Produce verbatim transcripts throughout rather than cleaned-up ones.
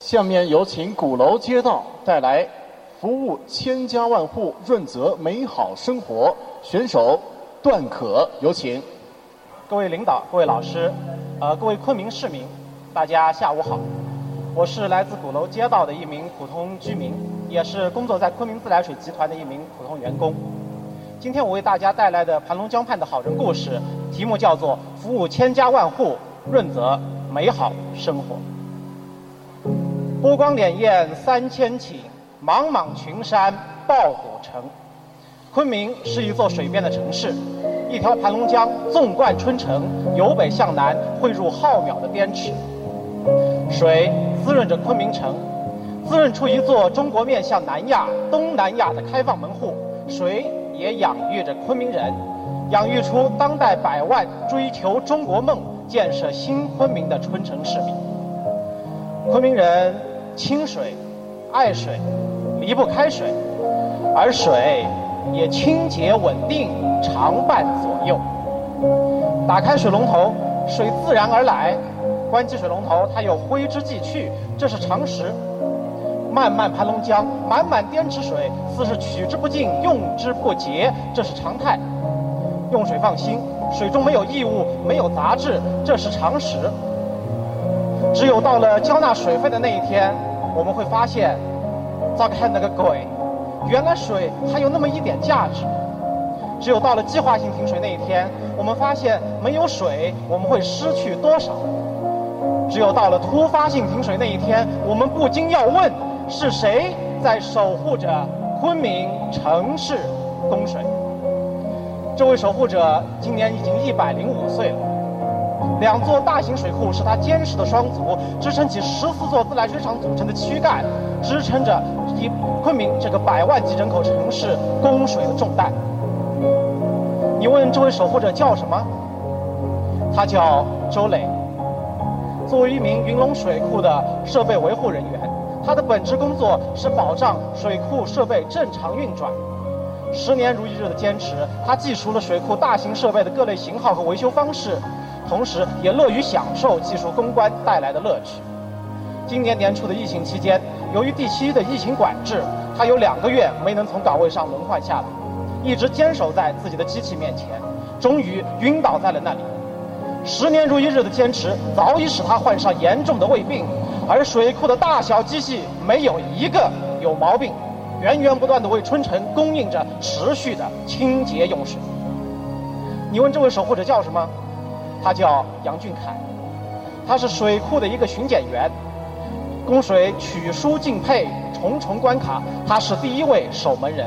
下面有请鼓楼街道带来服务千家万户，润泽美好生活。选手段可，有请。 各位领导、各位老师，呃，各位昆明市民，大家下午好。我是来自鼓楼街道的一名普通居民，也是工作在昆明自来水集团的一名普通员工。今天我为大家带来的盘龙江畔的好人故事，题目叫做“服务千家万户，润泽美好生活”。波光潋滟三千顷，茫茫群山抱虎城。昆明是一座水边的城市，一条盘龙江纵贯春城，由北向南汇入浩渺的滇池。水滋润着昆明城，滋润出一座中国面向南亚、东南亚的开放门户。水也养育着昆明人，养育出当代百万追求中国梦、建设新昆明的春城市民。昆明人亲水、爱水，离不开水，而水也清洁稳定，常伴左右。打开水龙头，水自然而来；关起水龙头，它又挥之即去，这是常识。漫漫盘龙江，满满滇池水，似是取之不尽，用之不竭，这是常态。用水放心，水中没有异物，没有杂质，这是常识。只有到了交纳水费的那一天，我们会发现，糟开那个鬼，原来水还有那么一点价值。只有到了计划性停水那一天，我们发现没有水我们会失去多少。只有到了突发性停水那一天，我们不禁要问，是谁在守护着昆明城市供水？这位守护者今年已经一百零五岁了。两座大型水库是他坚实的双足，支撑起十四座自来水厂组成的躯干，支撑着以昆明这个百万级人口城市供水的重担。你问这位守护者叫什么？他叫周磊。作为一名云龙水库的设备维护人员，他的本职工作是保障水库设备正常运转。十年如一日的坚持，他记熟了水库大型设备的各类型号和维修方式，同时也乐于享受技术攻关带来的乐趣。今年年初的疫情期间，由于地区的疫情管制，他有两个月没能从岗位上轮换下来，一直坚守在自己的机器面前，终于晕倒在了那里。十年如一日的坚持早已使他患上严重的胃病，而水库的大小机器没有一个有毛病，源源不断地为春城供应着持续的清洁用水。你问这位守护者叫什么？他叫杨俊凯，他是水库的一个巡检员，供水取输进配重重关卡，他是第一位守门人。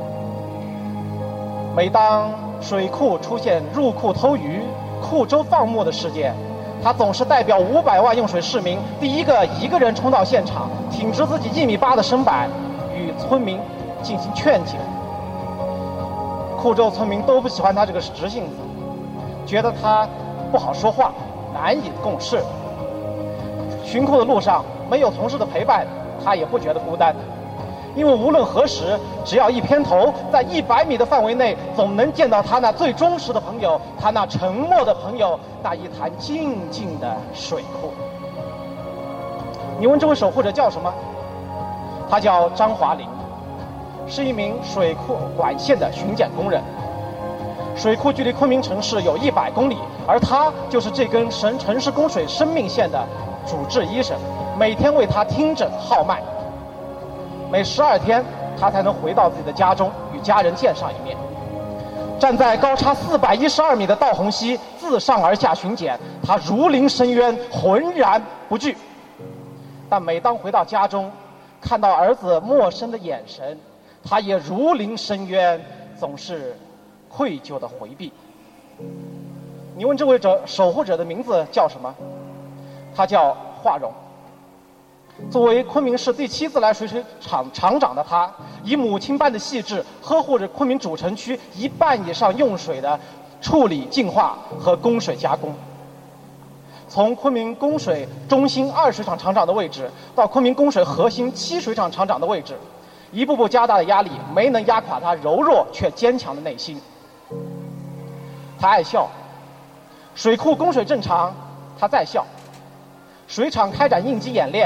每当水库出现入库偷鱼、库周放牧的事件，他总是代表五百万用水市民，第一个一个人冲到现场，挺直自己一米八的身板，与村民进行劝解。库州村民都不喜欢他这个直性子，觉得他不好说话，难以共事。巡库的路上没有同事的陪伴，他也不觉得孤单，因为无论何时，只要一偏头，在一百米的范围内，总能见到他那最忠实的朋友，他那沉默的朋友，那一潭静静的水库。你问这位守护者叫什么？他叫张华林，是一名水库管线的巡检工人。水库距离昆明城市有一百公里，而他就是这根神城市供水生命线的主治医生，每天为他听诊号脉。每十二天，他才能回到自己的家中，与家人见上一面。站在高差四百一十二米的道虹溪，自上而下巡检，他如临深渊，浑然不惧。但每当回到家中，看到儿子陌生的眼神，他也如临深渊，总是愧疚的回避。你问这位者守护者的名字叫什么？他叫华荣。作为昆明市第七自来水水厂厂长的他，以母亲般的细致呵护着昆明主城区一半以上用水的处理、净化和供水加工。从昆明供水中心二水厂厂长的位置，到昆明供水核心七水厂厂长的位置，一步步加大的压力没能压垮他柔弱却坚强的内心。他爱笑，水库供水正常，他在笑；水厂开展应急演练，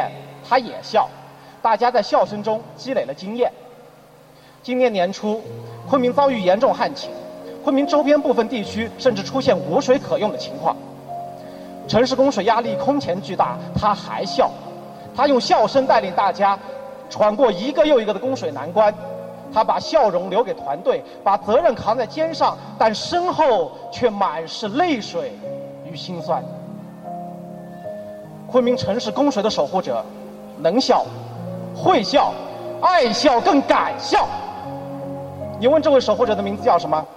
它也笑，大家在笑声中积累了经验。今年年初，昆明遭遇严重旱情，昆明周边部分地区甚至出现无水可用的情况。城市供水压力空前巨大，他还笑，他用笑声带领大家闯过一个又一个的供水难关。他把笑容留给团队，把责任扛在肩上，但身后却满是泪水与心酸。昆明城市供水的守护者，能笑、会笑、爱笑更敢笑。你问这位守护者的名字叫什么？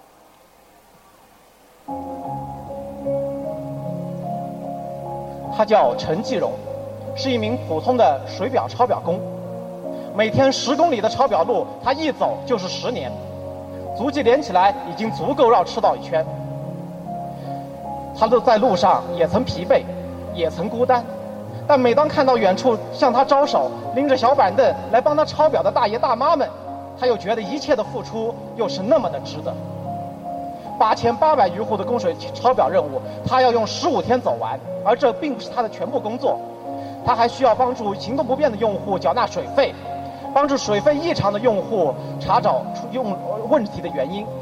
他叫陈继荣，是一名普通的水表抄表工。每天十公里的抄表路，他一走就是十年，足迹连起来已经足够绕赤道一圈。他都在路上也曾疲惫，也曾孤单，但每当看到远处向他招手、拎着小板凳来帮他抄表的大爷大妈们，他又觉得一切的付出又是那么的值得。八千八百余户的供水抄表任务，他要用十五天走完，而这并不是他的全部工作，他还需要帮助行动不便的用户缴纳水费，帮助水费异常的用户查找用问题的原因。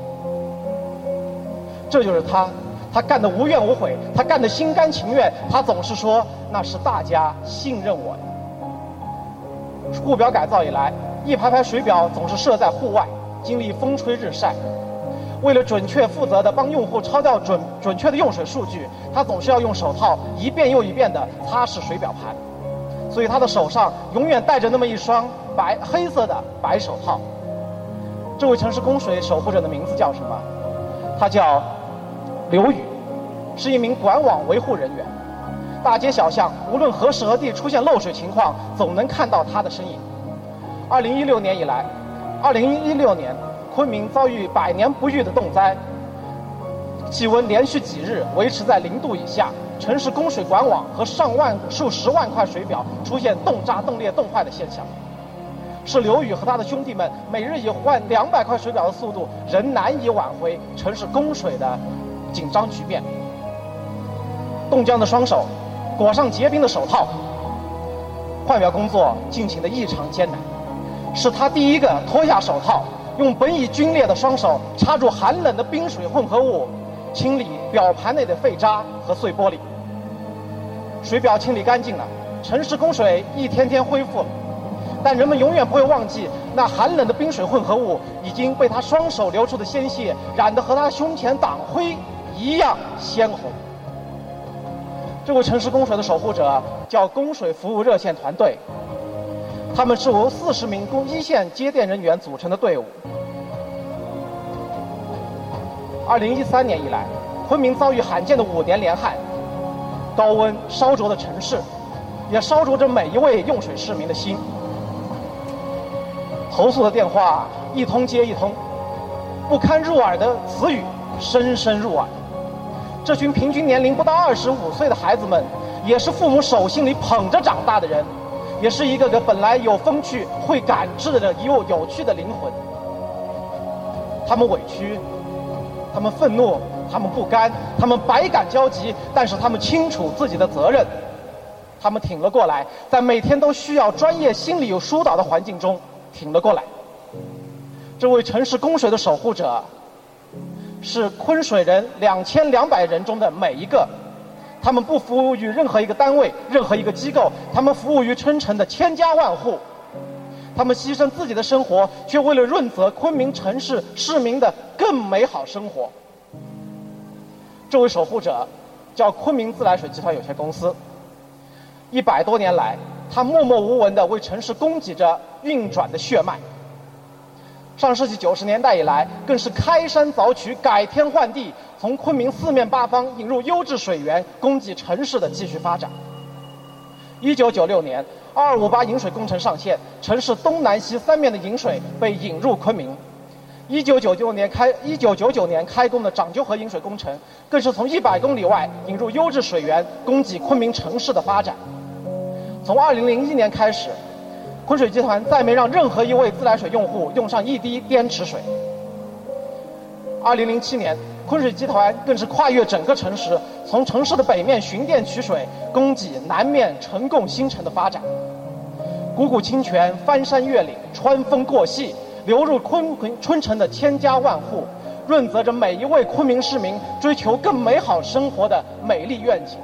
这就是他，他干得无怨无悔，他干得心甘情愿，他总是说那是大家信任我的。户表改造以来，一排排水表总是设在户外，经历风吹日晒。为了准确负责地帮用户抄到准准确的用水数据，他总是要用手套一遍又一遍地擦拭水表盘，所以他的手上永远戴着那么一双白黑色的白手套。这位城市供水守护者的名字叫什么？他叫刘宇，是一名管网维护人员。大街小巷，无论何时何地出现漏水情况，总能看到他的身影。二零一六年以来，二零一六年。昆明遭遇百年不遇的冻灾，气温连续几日维持在零度以下，城市供水管网和上万数十万块水表出现冻炸、冻裂、冻坏的现象。是刘宇和他的兄弟们每日以换两百块水表的速度，仍难以挽回城市供水的紧张局面。冻僵的双手，裹上结冰的手套，换表工作进行得异常艰难。是他第一个脱下手套，用本已皲裂的双手插入寒冷的冰水混合物，清理表盘内的废渣和碎玻璃。水表清理干净了，城市供水一天天恢复了，但人们永远不会忘记，那寒冷的冰水混合物已经被他双手流出的鲜血染得和他胸前党徽一样鲜红。这位城市供水的守护者叫供水服务热线团队，他们是由四十名供一线接电人员组成的队伍。二零一三年以来，昆明遭遇罕见的五年连旱，高温烧灼的城市，也烧灼着每一位用水市民的心。投诉的电话一通接一通，不堪入耳的词语深深入耳。这群平均年龄不到二十五岁的孩子们，也是父母手心里捧着长大的人，也是一个个本来有风趣、会感知的又有趣的灵魂。他们委屈，他们愤怒，他们不甘，他们百感交集，但是他们清楚自己的责任。他们挺了过来，在每天都需要专业心理有疏导的环境中挺了过来。这位城市供水的守护者，是昆水人两千两百人中的每一个。他们不服务于任何一个单位、任何一个机构，他们服务于春城的千家万户。他们牺牲自己的生活，却为了润泽昆明城市市民的更美好生活。这位守护者叫昆明自来水集团有限公司。一百多年来，他默默无闻地为城市供给着运转的血脉。上世纪九十年代以来，更是开山凿渠、改天换地，从昆明四面八方引入优质水源，供给城市的继续发展。一九九六年，二五八引水工程上线，城市东南西三面的引水被引入昆明。一九九九年开一九九九年开工的长鸠河引水工程，更是从一百公里外引入优质水源，供给昆明城市的发展。从二零零一年开始，昆水集团再没让任何一位自来水用户用上一滴滇池水。二零零七年，昆水集团更是跨越整个城市，从城市的北面巡店取水，供给南面呈贡新城的发展。 汩汩清泉翻山越岭，穿峰过隙，流入昆昆春城的千家万户，润泽着每一位昆明市民追求更美好生活的美丽愿景。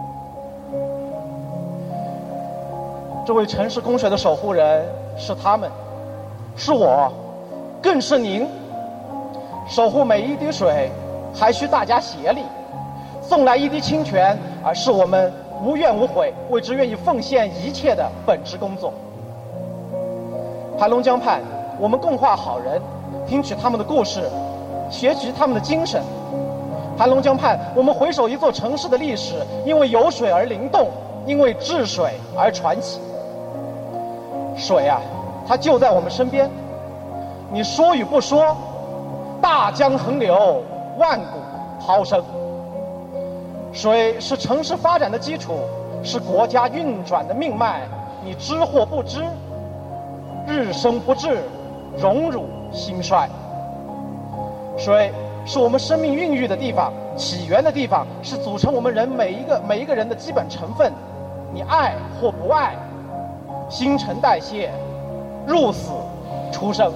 这位城市供水的守护人是他们，是我，更是您。守护每一滴水，还需大家协力；送来一滴清泉，而是我们无怨无悔，为之愿意奉献一切的本职工作。盘龙江畔，我们共话好人，听取他们的故事，学习他们的精神。盘龙江畔，我们回首一座城市的历史，因为有水而灵动，因为治水而传奇。水啊，它就在我们身边，你说与不说，大江横流，万古涛声。水是城市发展的基础，是国家运转的命脉，你知或不知，日生不至，荣辱兴衰。水是我们生命孕育的地方，起源的地方，是组成我们人每一个每一个人的基本成分。你爱或不爱，新陈代谢，入死出生。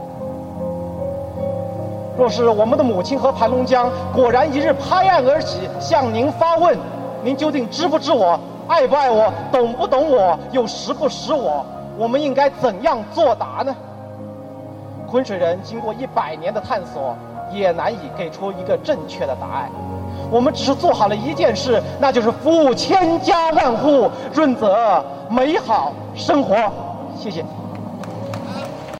若是我们的母亲和盘龙江果然一日拍岸而起，向您发问，您究竟知不知我，爱不爱我，懂不懂我，又识不识我，我们应该怎样作答呢？昆水人经过一百年的探索，也难以给出一个正确的答案。我们只是做好了一件事，那就是服务千家万户，润泽美好生活。谢谢。